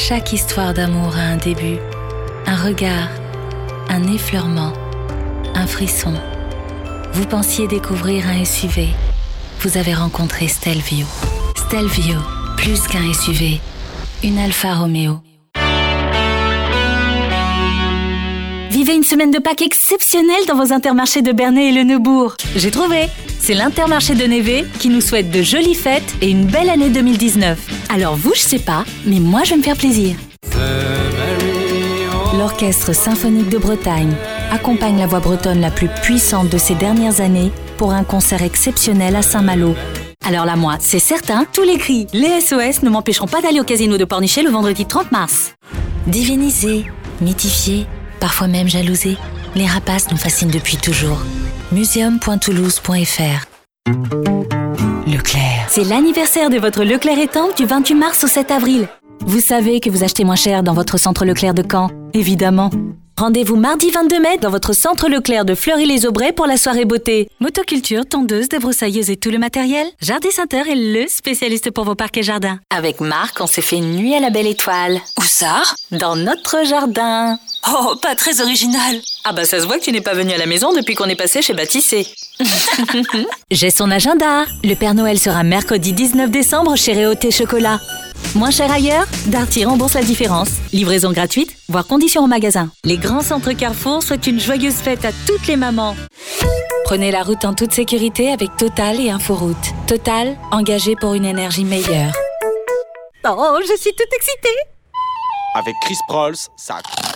Chaque histoire d'amour a un début, un regard, un effleurement, un frisson. Vous pensiez découvrir un SUV. Vous avez rencontré Stelvio. Stelvio, plus qu'un SUV, une Alfa Romeo. Vivez une semaine de Pâques exceptionnelle dans vos intermarchés de Bernay et Le Neubourg. J'ai trouvé! C'est l'Intermarché de Névé qui nous souhaite de jolies fêtes et une belle année 2019. Alors vous, je sais pas, mais moi je vais me faire plaisir. L'Orchestre Symphonique de Bretagne accompagne la voix bretonne la plus puissante de ces dernières années pour un concert exceptionnel à Saint-Malo. Alors là, moi, c'est certain, tous les cris, les SOS ne m'empêcheront pas d'aller au casino de Pornichet le vendredi 30 mars. Divinisés, mythifiés, parfois même jalousés, les rapaces nous fascinent depuis toujours. Museum.toulouse.fr. Leclerc. C'est l'anniversaire de votre Leclerc étanque du 28 mars au 7 avril. Vous savez que vous achetez moins cher dans votre centre Leclerc de Caen, évidemment. Rendez-vous mardi 22 mai dans votre centre Leclerc de Fleury-les-Aubrais pour la soirée beauté. Motoculture, tondeuse, débroussailleuse et tout le matériel. Jardin Center est le spécialiste pour vos parcs et jardins. Avec Marc, on s'est fait une nuit à la belle étoile. Où ça? Dans notre jardin. Oh, pas très original. Ah bah ça se voit que tu n'es pas venu à la maison depuis qu'on est passé chez Baptissé. J'ai son agenda. Le Père Noël sera mercredi 19 décembre chez Réauté Chocolat. Moins cher ailleurs? Darty rembourse la différence. Livraison gratuite, voire conditions au magasin. Les grands centres Carrefour souhaitent une joyeuse fête à toutes les mamans. Prenez la route en toute sécurité avec Total et Inforoute. Total, engagé pour une énergie meilleure. Oh, je suis toute excitée. Avec Chris Prols, ça